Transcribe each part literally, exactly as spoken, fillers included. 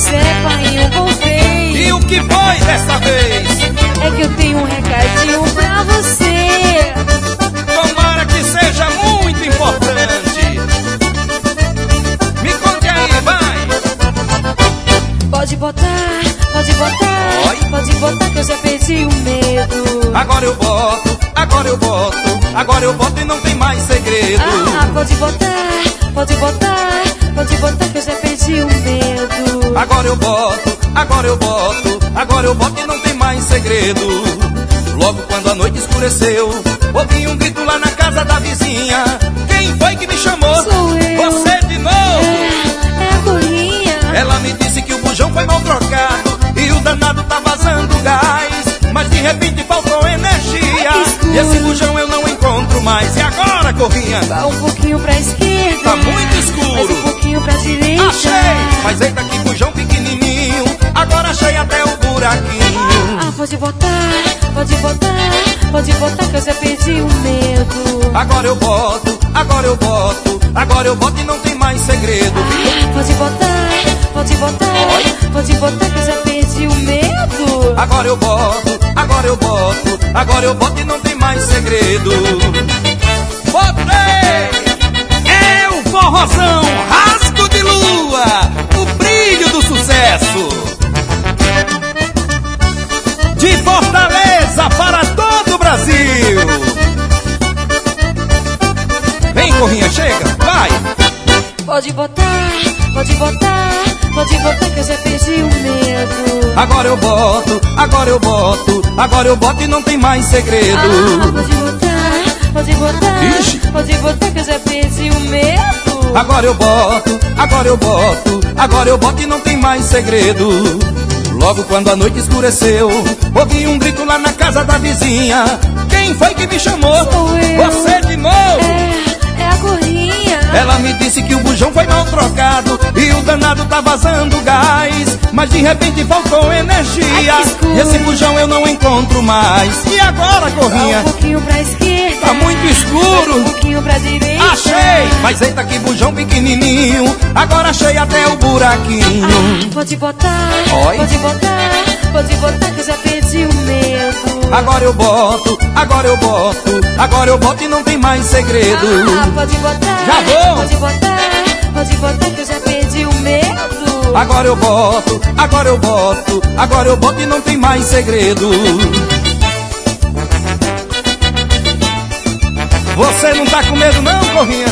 Pois é, pai, eu voltei. E o que foi dessa vez? É que eu tenho um recadinho pra você. Tomara que seja muito importante. Me conte aí, vai. Pode botar, pode botar. Oi? Pode botar que eu já perdi o medo. Agora eu boto, agora eu boto, agora eu boto e não tem mais segredo. Ah, pode botar, pode botar. Pode botar que eu já perdi o medo. Agora eu boto, agora eu boto, agora eu boto e não tem mais segredo. Logo quando a noite escureceu, ouvi um grito lá na casa da vizinha. Quem foi que me chamou? Sou eu. Você de novo? É, é a Corinha. Ela me disse que o bujão foi mal trocado e o danado tá vazando gás, mas de repente faltou energia. Ai, e esse bujão eu não encontro mais. E agora, Corrinha? Vá um pouquinho pra esquerda. Tá muito escuro. Mais um pouquinho pra direita. Achei! Mas eita que bujão pequenininho, agora achei até o buraquinho. Ah, pode botar, pode botar. Pode botar que eu já perdi o medo. Agora eu boto, agora eu boto, agora eu boto e não tem mais segredo. Ah, pode botar, pode botar. Oi? Pode botar que eu já perdi o medo. Agora eu boto, agora eu boto, agora eu boto e não tem mais segredo. Botei! É o forrozão, rasgo de lua, o brilho do sucesso. De Fortaleza para todo o Brasil. Vem, Corrinha, chega, vai. Pode botar, pode botar. Pode botar que eu já perdi o medo. Agora eu boto, agora eu boto, agora eu boto e não tem mais segredo. Ah, pode botar, pode botar. Ixi. Pode botar que eu já perdi o medo. Agora eu boto, agora eu boto, agora eu boto e não tem mais segredo. Logo quando a noite escureceu, ouvi um grito lá na casa da vizinha. Quem foi que me chamou? Sou eu. Você de novo? É, é a Corinha. Ela me disse que o bujão foi mal trocado e o danado tá vazando gás, mas de repente faltou energia. Ai, que escuro. E esse bujão eu não encontro mais. E agora, Vá Corrinha? um pouquinho pra esquerda. Tá muito escuro. Um pouquinho pra direita. Achei! Mas eita que bujão pequenininho, agora achei até o buraquinho. Ah, pode botar, Oi? pode botar. Pode botar que eu já perdi o medo. Agora eu boto, agora eu boto, agora eu boto e não tem mais segredo. Ah, pode botar. Já vou. Pode botar, pode botar que eu já perdi o medo. Agora eu boto, agora eu boto, agora eu boto e não tem mais segredo. Você não tá com medo não, Corrinha?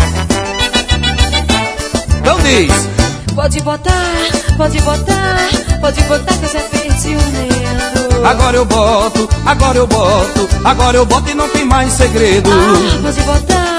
Então diz. Pode botar, pode botar. Pode botar que eu já perdi o medo. Agora eu boto, agora eu boto, agora eu boto e não tem mais segredo. Ah, pode botar,